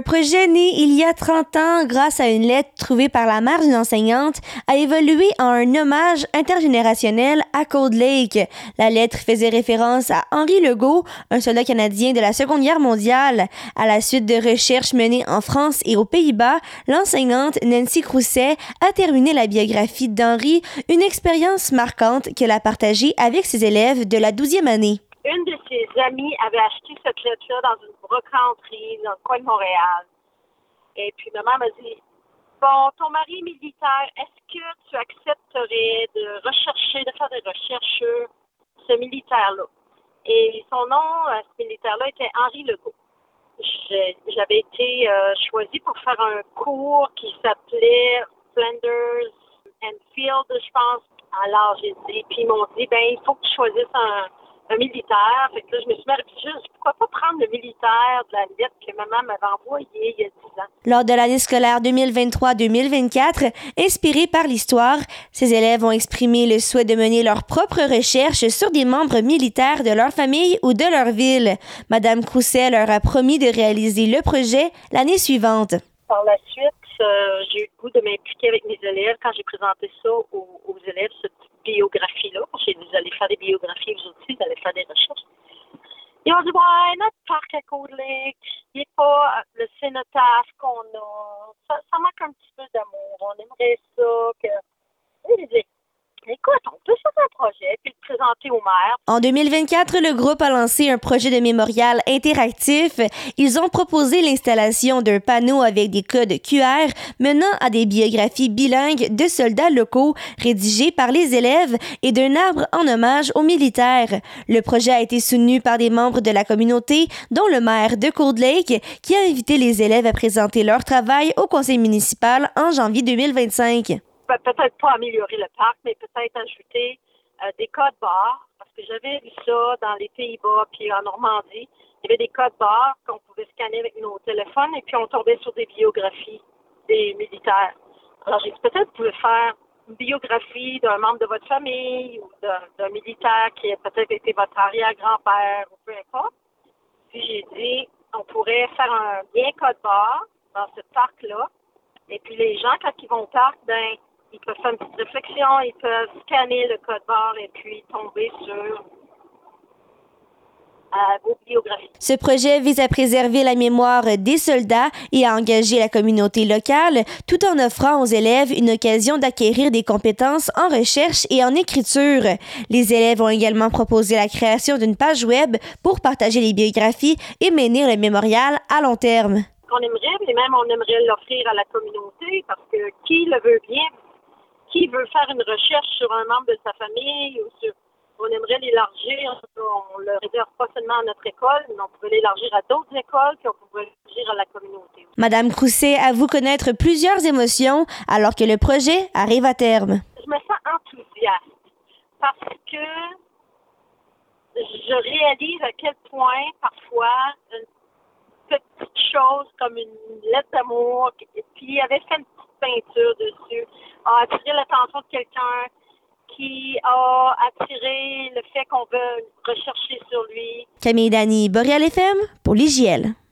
Un projet né il y a 30 ans grâce à une lettre trouvée par la mère d'une enseignante a évolué en un hommage intergénérationnel à Cold Lake. La lettre faisait référence à Henri Legault, un soldat canadien de la Seconde Guerre mondiale. À la suite de recherches menées en France et aux Pays-Bas, l'enseignante Nancy Crousset a terminé la biographie d'Henri, une expérience marquante qu'elle a partagée avec ses élèves de la 12e année. Une de ses amies avait acheté cette lettre-là dans une brocanterie dans le coin de Montréal. Et puis, maman m'a dit, bon, ton mari est militaire, est-ce que tu accepterais de faire des recherches sur ce militaire-là? Et son nom, ce militaire-là, était Henri Legault. J'avais été choisie pour faire un cours qui s'appelait Flanders and Field, je pense. Alors, j'ai dit, puis ils m'ont dit, il faut que tu choisisses un militaire. Fait que là, je me suis dit, pourquoi pas prendre le militaire de la lettre que maman m'avait envoyée il y a 10 ans. Lors de l'année scolaire 2023-2024, inspirée par l'histoire, ces élèves ont exprimé le souhait de mener leurs propres recherches sur des membres militaires de leur famille ou de leur ville. Madame Crousset leur a promis de réaliser le projet l'année suivante. Par la suite, j'ai eu le goût de m'impliquer avec mes élèves quand j'ai présenté ça aux élèves, cette biographie-là. J'ai dit, vous allez faire des biographies, vous aussi, vous allez faire des recherches. Ils ont dit, ouais, notre parc à Cold Lake, il n'est pas le cénotaphe qu'on a. Ça manque un petit peu d'amour. On aimerait ça que... Et j'ai dit, écoute, on peut faire un projet puis le présenter au maire. En 2024, le groupe a lancé un projet de mémorial interactif. Ils ont proposé l'installation d'un panneau avec des codes QR menant à des biographies bilingues de soldats locaux rédigées par les élèves et d'un arbre en hommage aux militaires. Le projet a été soutenu par des membres de la communauté, dont le maire de Cold Lake, qui a invité les élèves à présenter leur travail au conseil municipal en janvier 2025. Peut-être pas améliorer le parc, mais peut-être ajouter des codes barres, parce que j'avais vu ça dans les Pays-Bas puis en Normandie. Il y avait des codes barres qu'on pouvait scanner avec nos téléphones et puis on tombait sur des biographies des militaires. Alors j'ai dit peut-être vous pouvez faire une biographie d'un membre de votre famille ou d'un militaire qui a peut-être été votre arrière-grand-père ou peu importe. Puis j'ai dit on pourrait faire un bien code barre dans ce parc-là. Et puis les gens, quand ils vont au parc, ils peuvent faire une petite réflexion, ils peuvent scanner le code barre et puis tomber sur vos biographies. Ce projet vise à préserver la mémoire des soldats et à engager la communauté locale, tout en offrant aux élèves une occasion d'acquérir des compétences en recherche et en écriture. Les élèves ont également proposé la création d'une page web pour partager les biographies et maintenir le mémorial à long terme. On aimerait, mais même on aimerait l'offrir à la communauté parce que qui le veut bien, qui veut faire une recherche sur un membre de sa famille on aimerait l'élargir. On ne le réserve pas seulement à notre école, mais on pourrait l'élargir à d'autres écoles, puis on pourrait l'élargir à la communauté. Madame Crousset avoue connaître plusieurs émotions alors que le projet arrive à terme. Je me sens enthousiaste parce que je réalise à quel point parfois une petite chose comme une lettre d'amour, puis il avait fait une petite peinture dessus, a attiré l'attention de quelqu'un qui a attiré le fait qu'on veut rechercher sur lui. Camille Dany, Boréal FM, pour l'IJL.